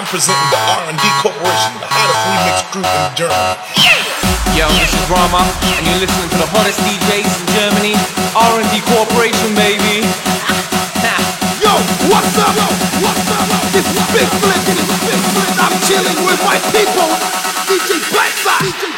representing the R&D Corporation, the hottest remix crew in Germany. Yo, this is Rama, and you're listening to the hottest DJs in Germany, R&D Corporation, baby. Yo, what's up? This is Big Flip. I'm chilling with my people, DJ Blackside.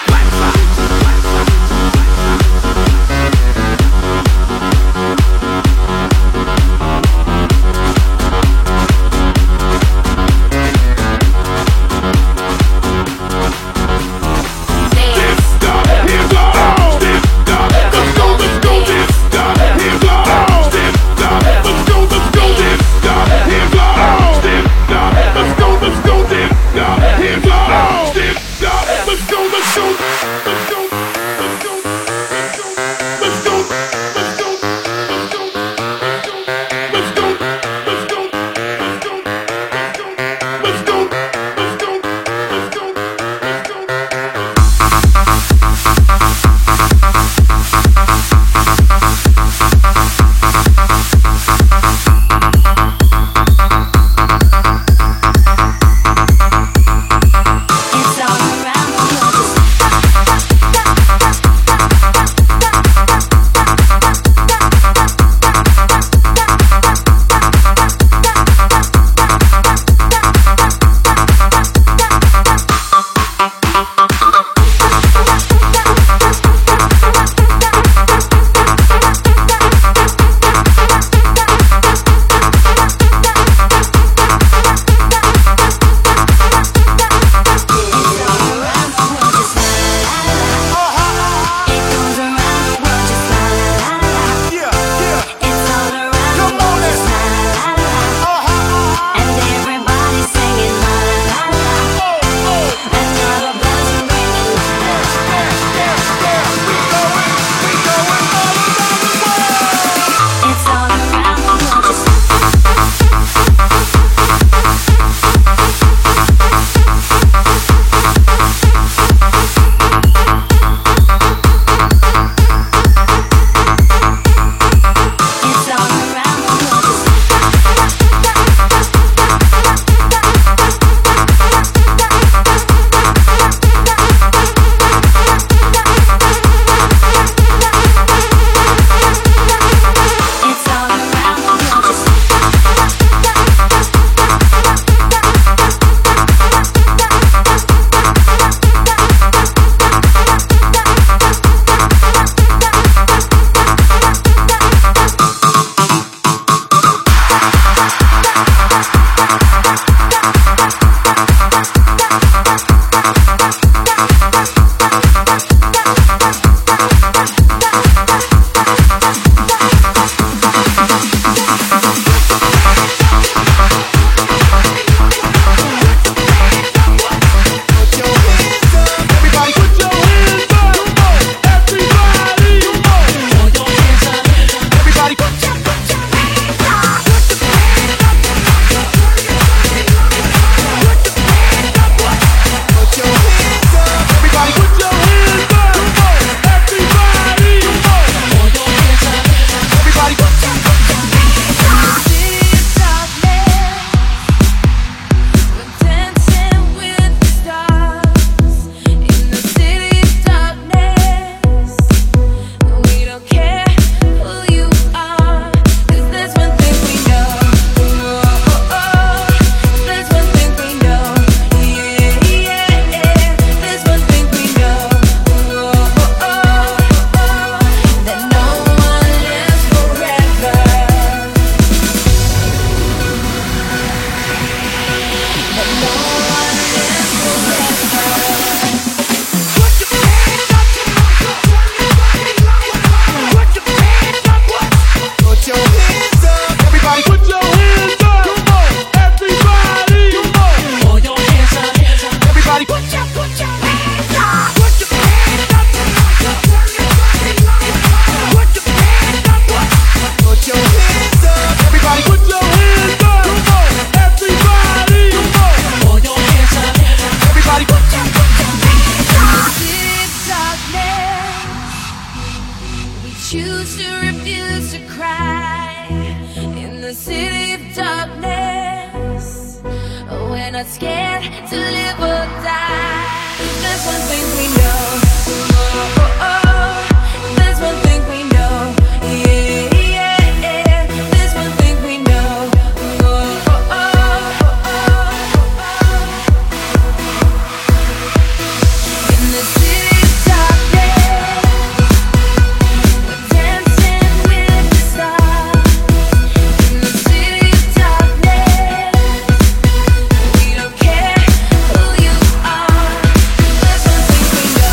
choose to refuse to cry in the city of darkness. We're not scared. to live or die. There's one thing we know. Oh, oh, oh. There's one thing we know. Yeah, yeah, yeah. There's one thing we know. Oh, oh, oh, oh, oh. In the city of darkness, we're dancing with the stars. In the city of darkness, we don't care who you are. There's one thing we know.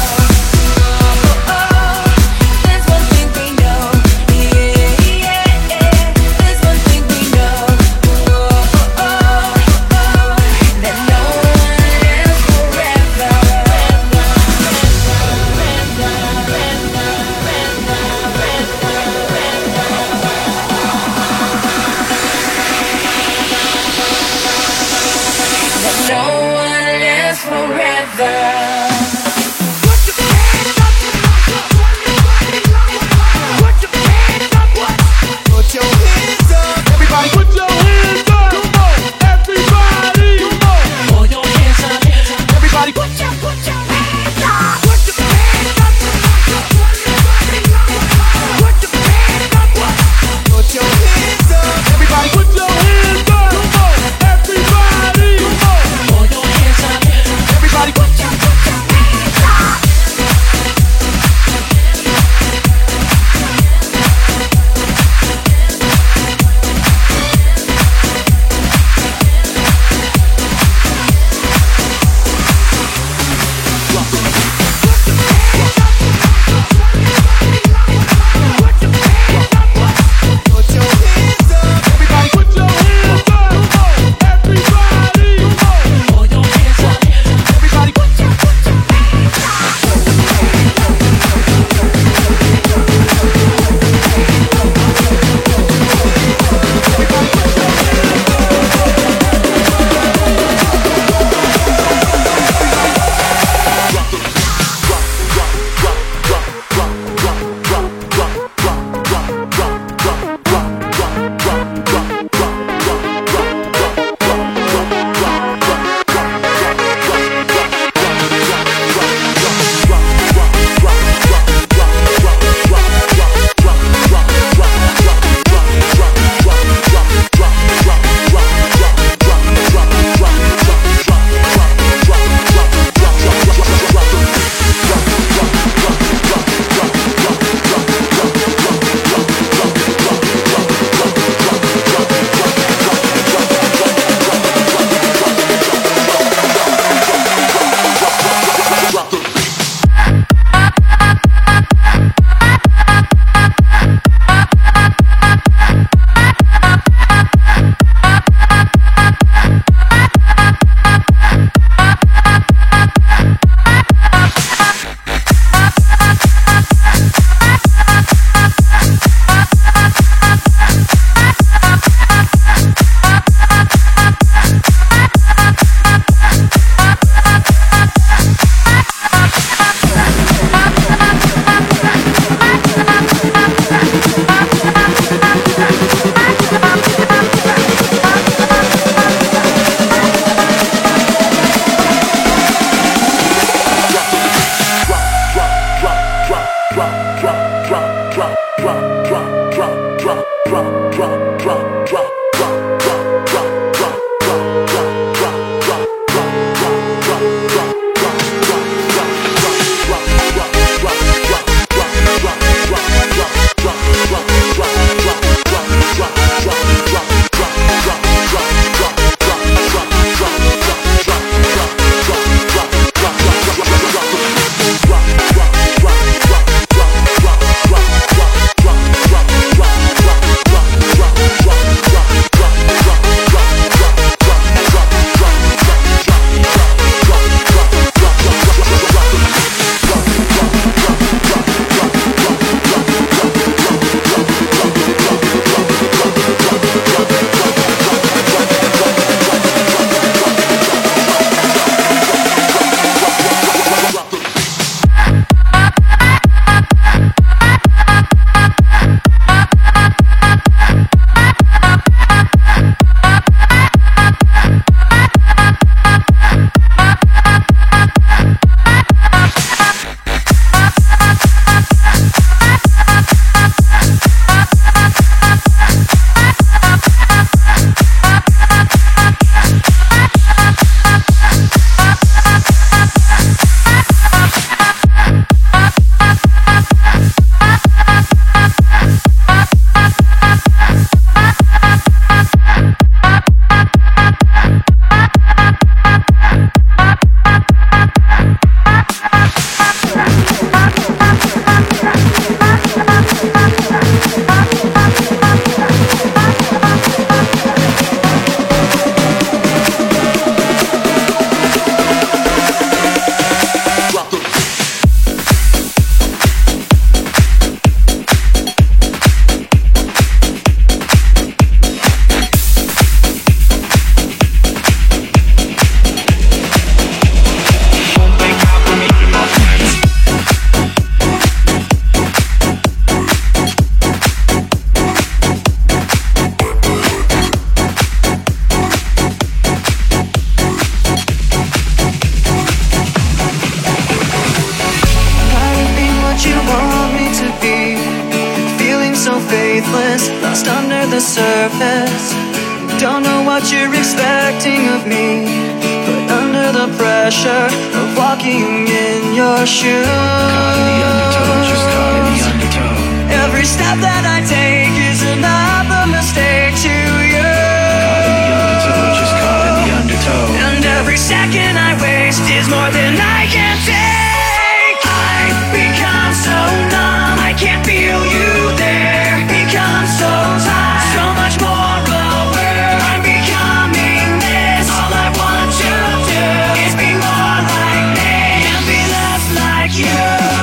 faithless, lost under the surface. Don't know what you're expecting of me, but under the pressure of walking in your shoes, caught in the undertow, just caught in the undertow. Every step that I take is another mistake to you. Caught in the undertow, just caught in the undertow. And every second I waste is more than I can take. I've become so numb, I can't feel you there. Become so tired, so much more aware. I'm becoming this. All I want to do is be more like me and be less like you.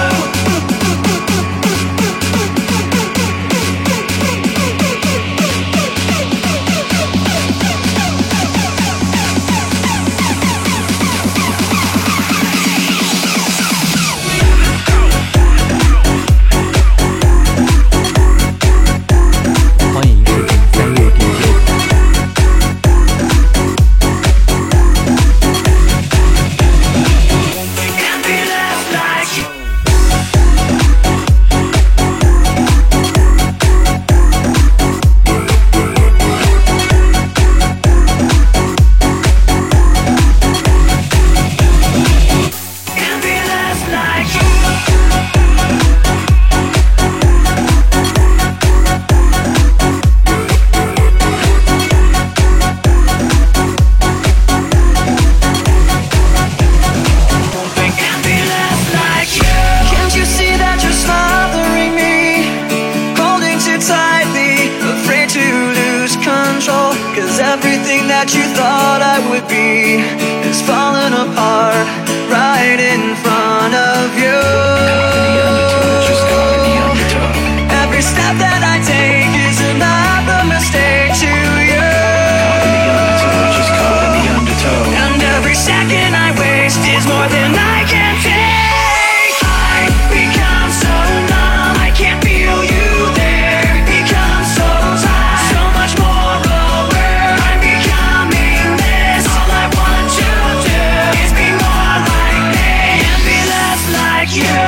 Everything that you thought I would be is falling apart right in front of you. Caught in the undertow, just caught in the undertow. Every step that I take is another mistake to you. Caught in the undertow, just caught in the undertow. And every second I waste is more than I can take. I've become so numb, I can't feel you there. Become so tired, so much more aware. I'm becoming this. All I want to do is be more like me and be less like you.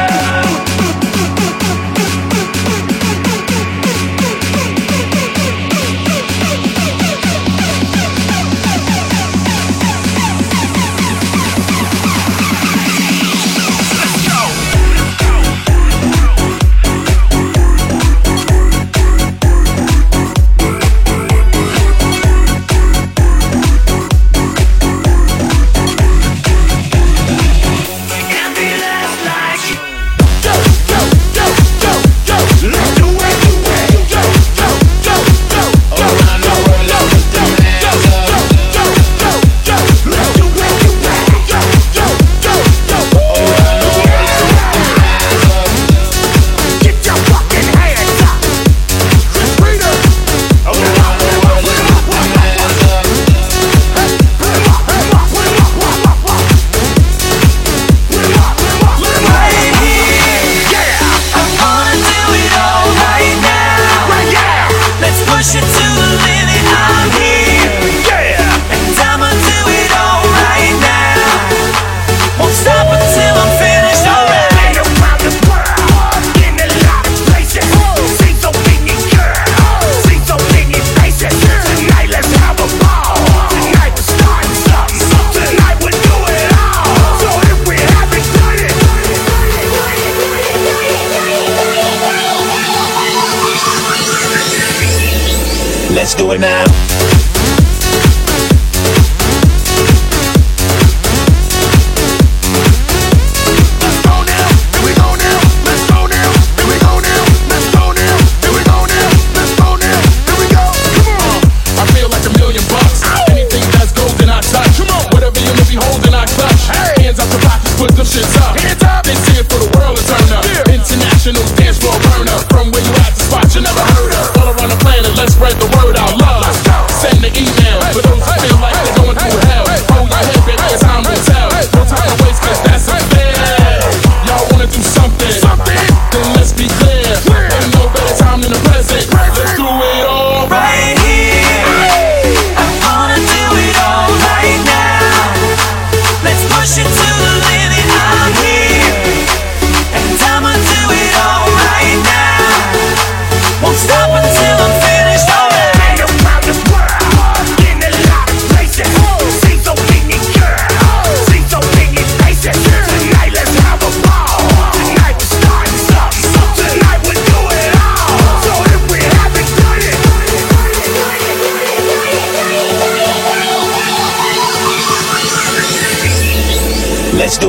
Let's do it now. Put them shits up. Hands up. They see it for the world to turn up. Yeah. International dance floor burner. From where you at, the spot you never heard of. All around the planet, let's spread the word out. Love. Let's go. Say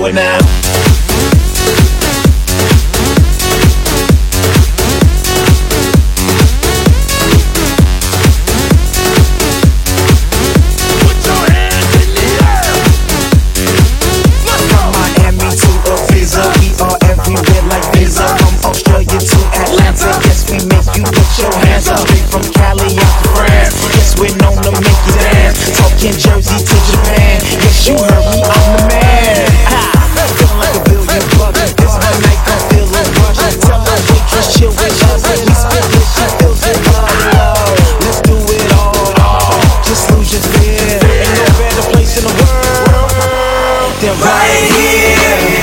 it now. Everywhere like Visa, from Australia to Atlanta. Yes, we make you put your hands up. Straight from Cali out to France. Yes, we're known to make you dance. Talking Jersey to Japan. Yes, you heard me, I'm the man. Feeling like a billion bucks. This one night gon' feel a rush. Tell the waitress chill with us. We spit this, she feels it love. Let's do it all. Just lose your fear. Ain't no better place in the world than right here.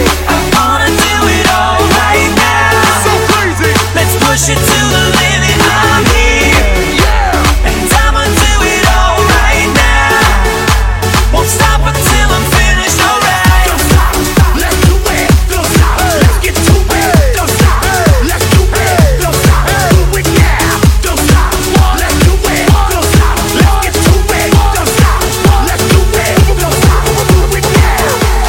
Push it to the limit, I'm here. And I'ma do it all right now. Won't stop until I'm finished, alright. Don't stop, let's do it. Don't stop, let's get to it. Don't stop, let's do it. Don't stop, do it, yeah. Don't stop, let's do it. Don't stop, let's get to it. Don't stop, let's do it. Don't stop, do it, yeah.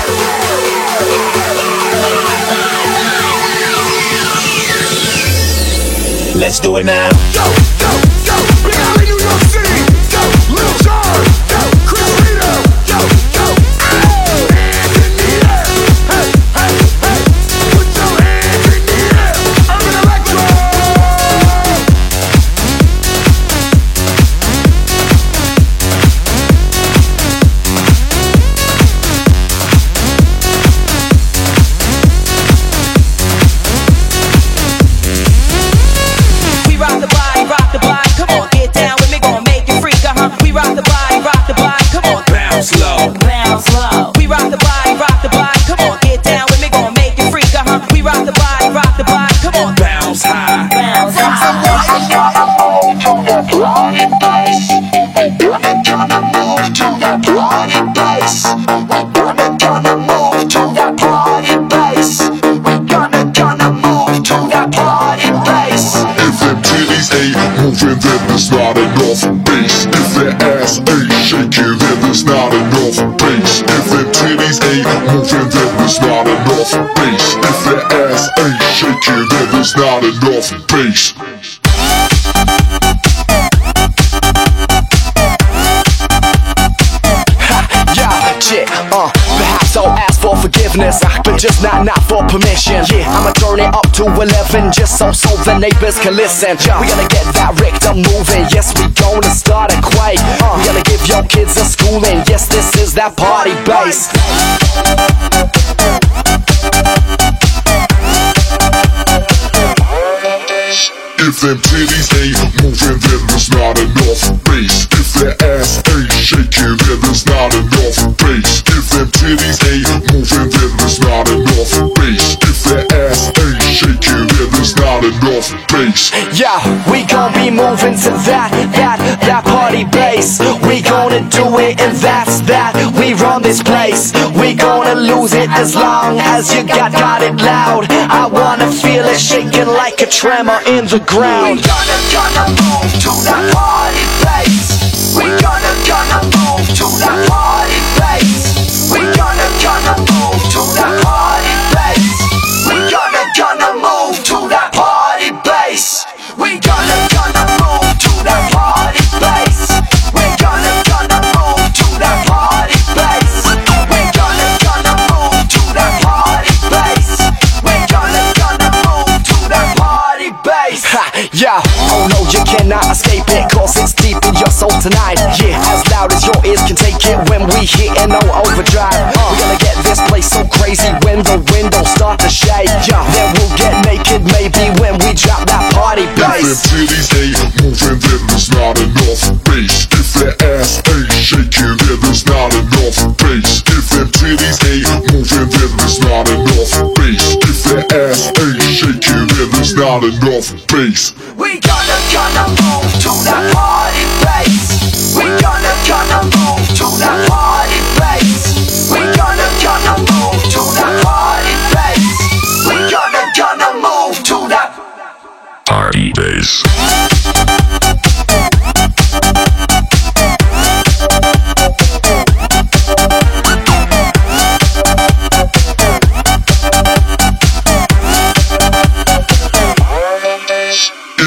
Let's do it now. Go, go, go, Big Alley, New York City. Go, Lil Jon. Go, Chris Rito. Go, go, oh. Hands in the air. Hey, hey, hey. Put your hands in the air. Urban Electro. Rock the body, come on, get down with me, gon' make you freak, We rock the body, come on, Bounce low. bounce low. We rock the body, come on, get down with me, gon' make you freak, We rock the body, come on, Bounce high. bounce high. If them titties ain't moving, then there's not enough bass. If that ass ain't shaking, then there's not enough bass. If them titties ain't moving, then there's not enough bass. If that ass ain't shaking, then there's not enough bass. Perhaps I'll ask for forgiveness, but just not for permission. Yeah, I'ma turn it up to 11 just so the neighbors can listen. We gonna get that Richter moving. Yes, we gonna start a quake. We gonna give your kids a schooling. Yes, this is that party bass. If them titties ain't moving, then there's not enough bass. If that ass ain't shaking, then there's not enough bass. If them titties ain't moving, then there's not enough bass. If that ass ain't shaking, then there's not enough bass. Yeah, we gon' be moving to that party bass. We gonna do it and that's that. We run this place. We gonna lose it as long as you got it loud. I wanna feel it shaking like a tremor in the ground. We gonna move to that party place. We gonna move to that party place. We gonna move to that party place. We gonna move to that party place. We gonna move to that party place. We gonna move to that party place. We gonna move to that party place. We gonna move to that party place. Yeah, oh no, you cannot escape it, cause it's deep in your soul tonight. Yeah, as loud as your ears can take it when we hit in no overdrive. We're gonna get this place so crazy when the windows start to shake. Yeah, then we'll get naked maybe when we drop that party bass. If them titties ain't moving, then there's not enough bass. If that ass ain't shaking, then there's not enough bass. If them titties ain't moving, then there's not enough bass. If that ass ain't shaking, then there's not enough bass. We gonna move to that party place. We gonna move to that party place. We gonna move to that party place. We gonna move to that Party bass.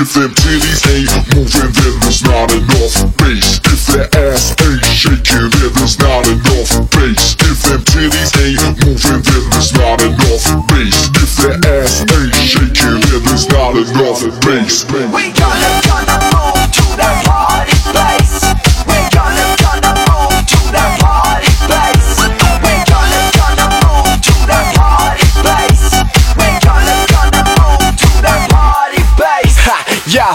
If them titties ain't moving, then there's not enough bass. If that ass ain't shaking, then there's not enough bass. If them titties ain't moving, then there's not enough bass. If that ass ain't shaking, then there's not enough bass. We gonna move to that party place. We gonna move to that party place. We gonna move to that party place. We gonna move to that party place. Ha, yeah.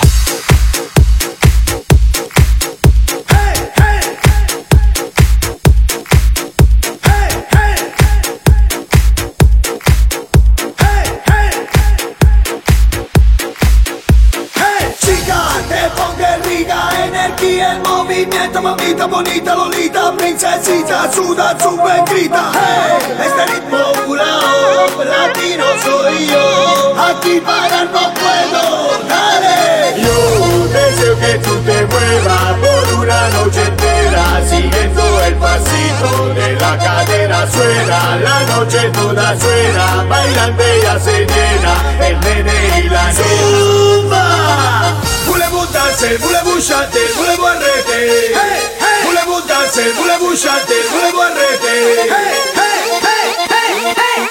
El movimiento, mamita bonita, Lolita, princesita, suda, sube, grita. Hey, este ritmo burlao, latino soy yo. Aquí pagar no puedo, dale. Yo deseo que tú te muevas por una noche entera, siguiendo el pasito de la cadera. Suena, la noche toda suena, bailando ella se llena, el nene y la nena. Voulez-vous danser, voulez-vous chanter, voulez-vous arrêter? Hey, hey. Voulez-vous danser, voulez-vous chanter, voulez-vous arrêter? Hey, hey, hey, hey,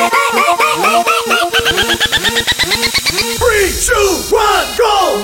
hey, hey. 3, 2, 1, go!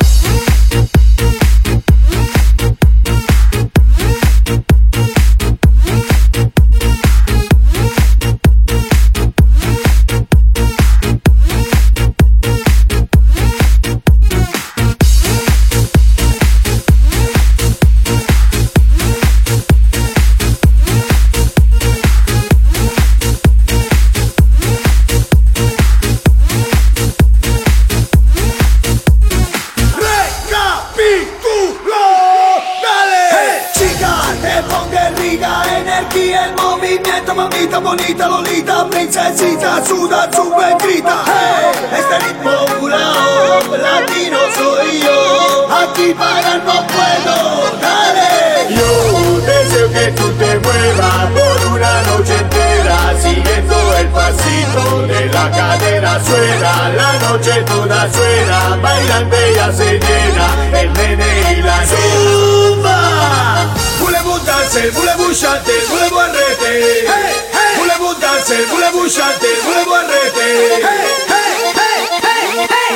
Mamita bonita, Lolita, princesita, suda, sube, grita. Hey, este ritmo burlao, latino soy yo. Aquí pagar no puedo, dale. Yo deseo que tú te muevas por una noche entera, siguiendo el pasito de la cadera. Suena, la noche toda suena, bailando ella se llena, el nene y la nena. Voulez-vous danser, voulez-vous chanter, voulez-vous arrêter? Hey, hey. Voulez-vous danser, voulez-vous chanter, voulez-vous arrêter? Hey, hey, hey, hey,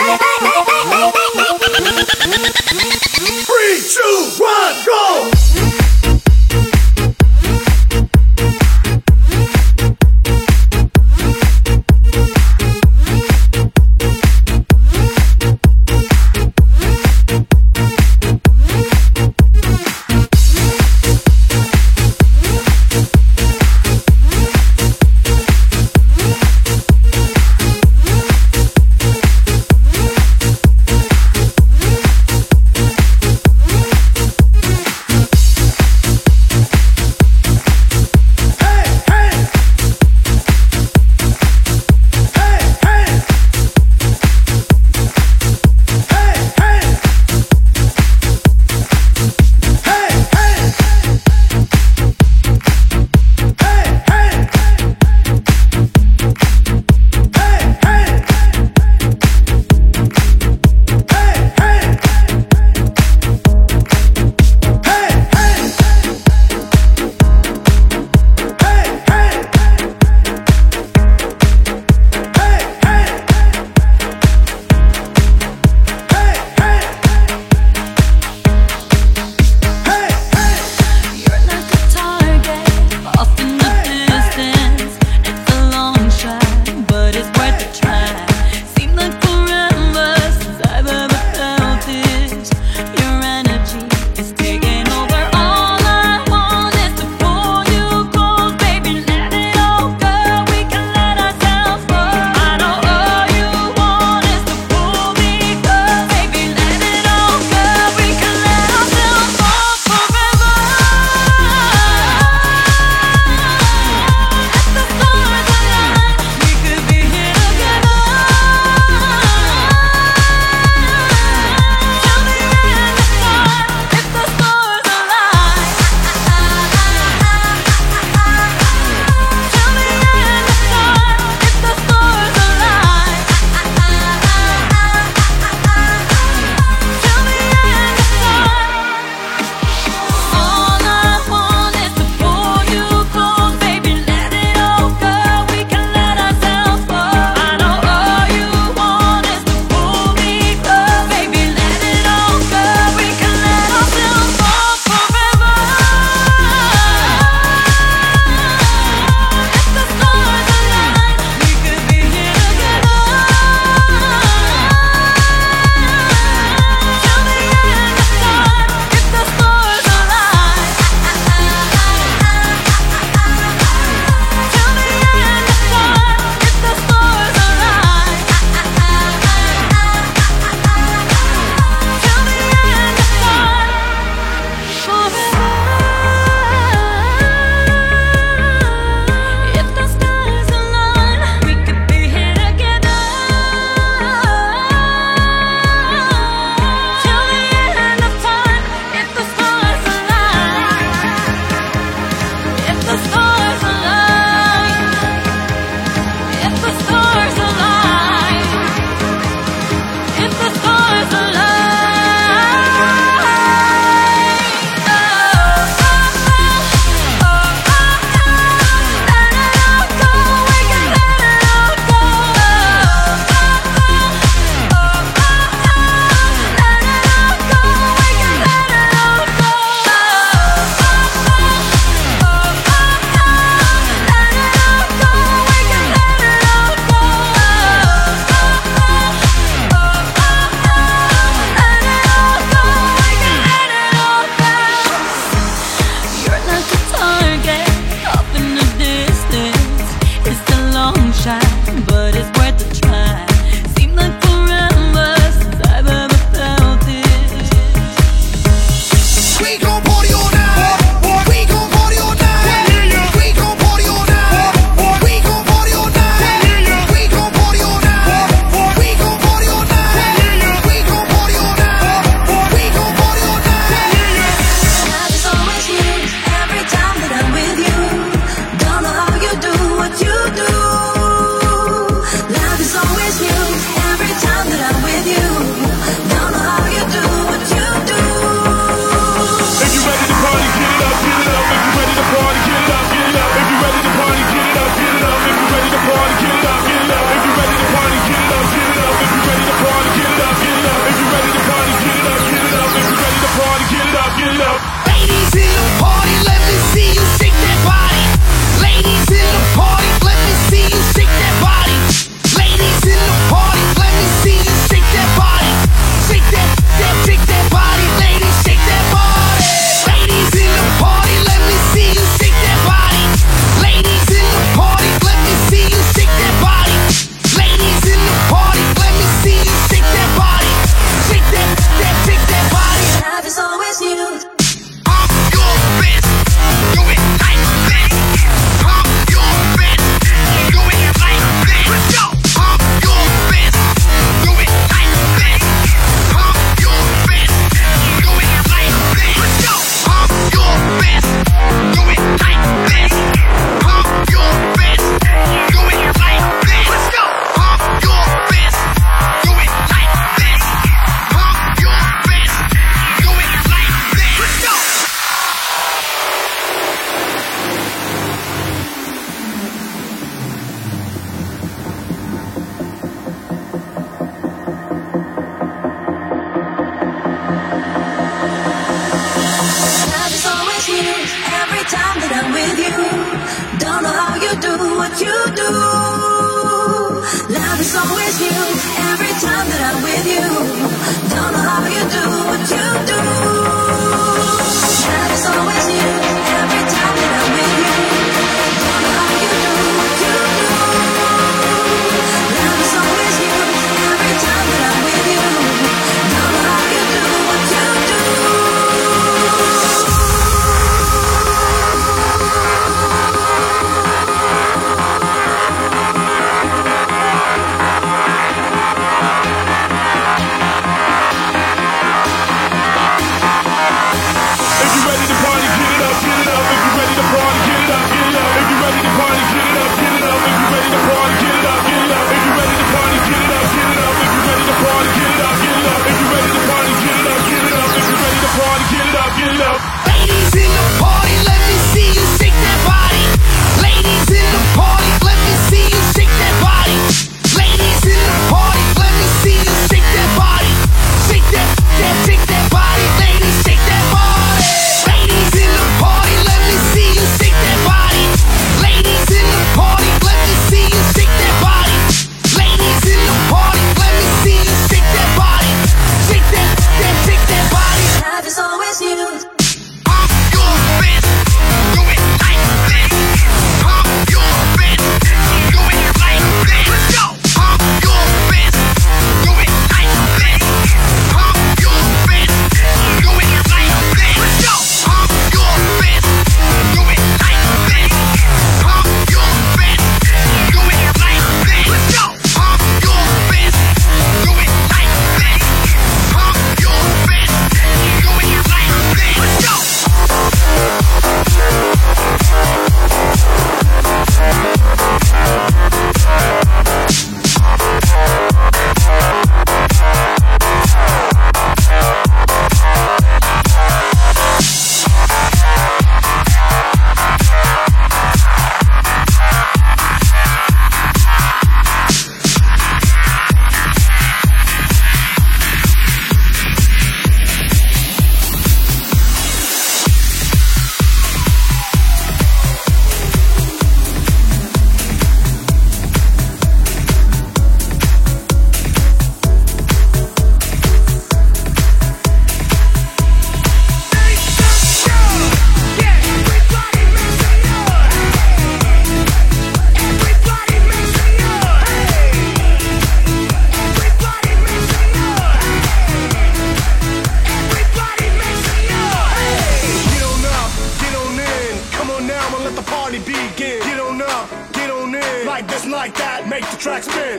hey, hey. 3, 2, 1, go! but it's worth a try. Seemed like forever since I've ever felt it. We gon' party all night. We gon' party all night. We gon' party all night. We gon' party all night. We gon' party all night. We gon' party all night. We gon' party all night. We gon' party all night. Love is always you every time that I'm with you. Don't know how you do what you do. Love is always you every time that I'm with you. Don't know how you do what you do. If you ready to party, get it up, get it up. If you ready to party, get it up, get it up. If you ready to party, get it up, get it up. If you ready to party, get it up, get it up. If you ready to party, get it up, get it up. If you ready to party, get it up, get it up. If you ready to party, get it up, get it up. If you ready to party, get it up, get it up. Ladies in the party, let me see you shake that body. Ladies in the party, let me see you shake that body. Ladies in the party, let me see you shake that body. Shake that body. Ladies, shake that body. Ladies in the party, let me see you shake that body. Ladies in the party, let me see you shake that body. Ladies in the party, let me see you shake that body. Shake that body. Love is always you. Pump your fist, do it like this. Pump your fist, do it like this. Let's go. Pump your fist, do it like this. Pump your fist, do it like this. Let's go. Pump your fist, do it like this. Pump your fist, do it like this. Let's go. Pump your fist, do it like this. Pump your fist, do it like this. Let's go. Love is always you every time that I'm with you. Don't know how you do what you do. Love is always you every time that I'm with you. Don't know how you do what you do. Love is always you every time that I'm with you. Don't know how you do what you do. Love is always you every time that I'm with you. Don't know how you do what you do.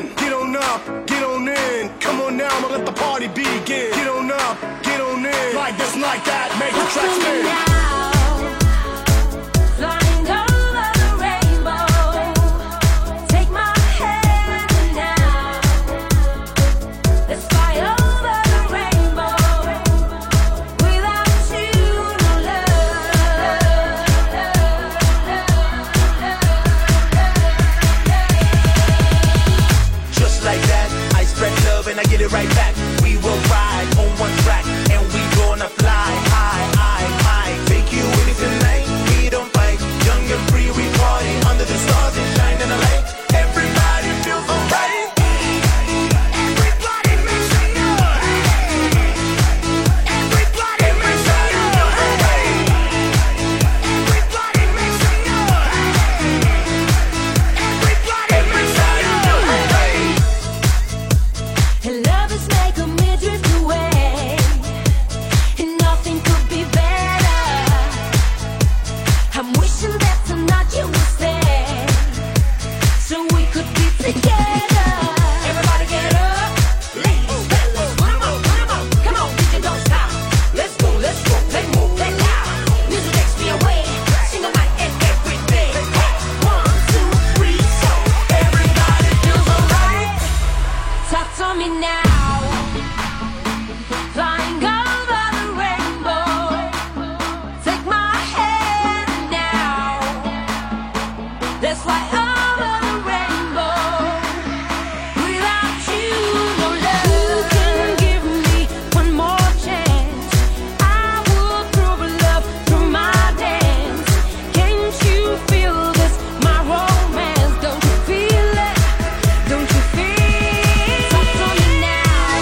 in. Get on up, get on in. Come on now, I'ma let the party begin. Get on up, get on in. Like this, like that, make the track spin. Flying over the rainbow, take my hand now. Let's fly over the rainbow. Without you, no love. Just like that, I spread love and I get it right back. We will ride on one track and we gonna fly high, high, high. Take you with me tonight, we don't fight. Young and free, we party under the stars and shine in the light. Everybody feels alright. Everybody make some noise. Everybody make some noise. Everybody make some noise. Everybody make some noise. And love is making me drift away, and nothing could be better. I'm wishing that tonight you would stay, so we could be together. Everybody get up, ladies, fellas, put 'em up, put 'em up. Come on, DJ, don't stop. Let's go, play more, play loud. Music takes me away, sing all night and every day. Hey, 1, 2, 3, so everybody feels alright. Talk to me now. Flying over the rainbow, take my hand now. Let's fly over the rainbow. Without you, no love. You can give me one more chance. I will prove love through my dance. Can't you feel this, my romance? Don't you feel it? Don't you feel? Talk to me now.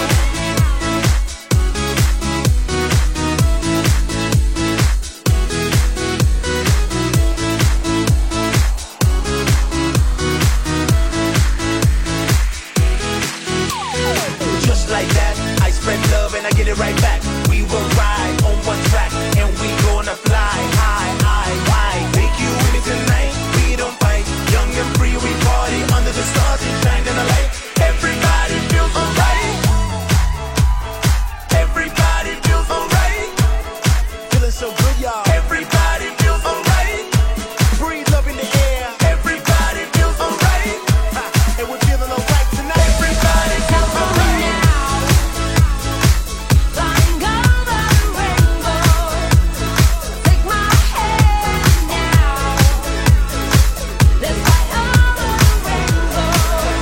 Just like that, I spread love and I get it right back. We will ride on one track and we gonna fly high, high, high. Take you with me tonight, we don't fight. Young and free, we party under the stars and shine in the light. Everybody feels alright. Everybody feels alright. Feeling so good, y'all. Everybody feels alright. Breathe love in the air. Everybody feels alright. And we're feeling alright tonight. Everybody feels alright. Flying over the rainbow, take my hand now. Let's fly over the rainbow.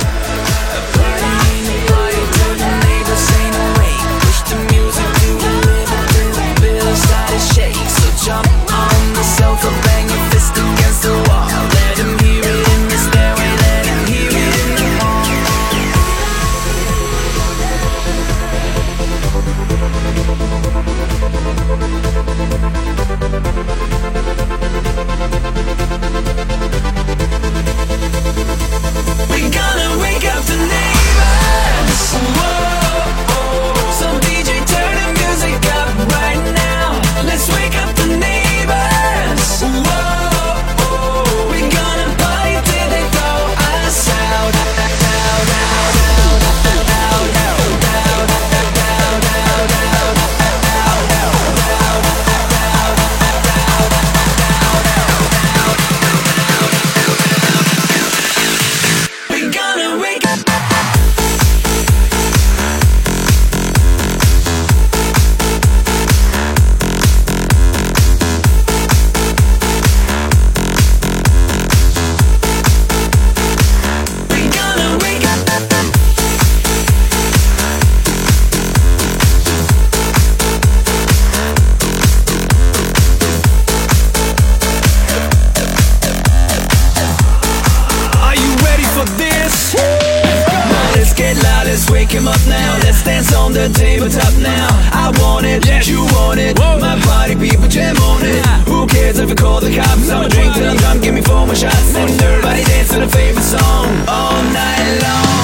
We gonna wake up the neighbors. Whoa, so DJ, turn the music up right now. Let's wake up the neighbors. Whoa, we gonna party till they throw us out. We gonna wake up. We gonna wake up. Are you ready for this? Now let's get loud, let's wake him up now. Let's dance on the tabletop now. I want it, you want it. My party people jam on it. Who cares if we call the cops? I'ma drink till I'm drunk, give me 4 more shots. And everybody dance to the favorite song all night long.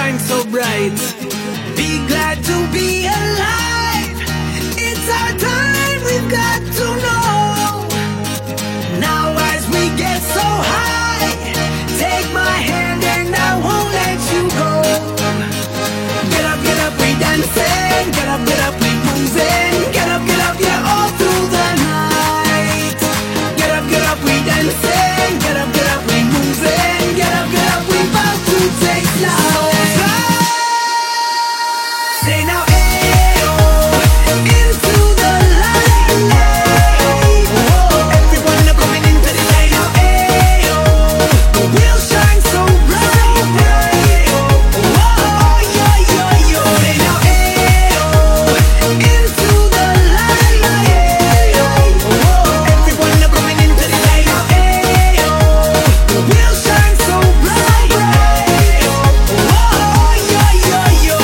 shine so bright. Be glad to be alive. It's our time, we've got to know. Now as we get so high, take my hand and I won't let you go. Get up, we dancing. Get up, we moving. Get up, yeah, all through the night. Get up, we dancing. Get up, we moving. Get up, we about to take flight. Say now, ayo, into the light. Ayo, everyone coming into the light. Now, ayo, we'll shine so bright. Ayo, oh, yo, yo, yo. Say now, ayo, into the light. Ayo, everyone coming into the light. Now, ayo, we'll shine so bright. Ayo, oh, yo, yo, yo.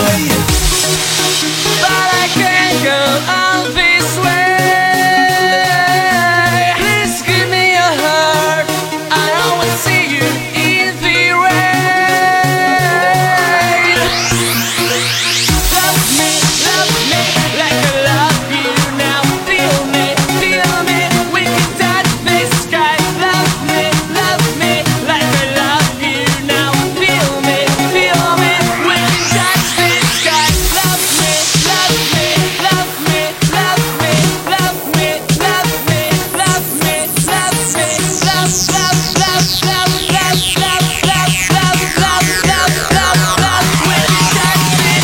But I can't go all this way. Please give me a hug. I always see you in the rain. Love me like I love you now. Feel me, we can touch the sky. Love me like I love you now. Feel me, we can touch the sky. Love me, love me, love me, love me, love me, love me, love me, love, love, love, love, love, love, love, love, love, love, love, love. We can touch the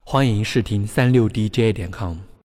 欢迎试听36DJ.com。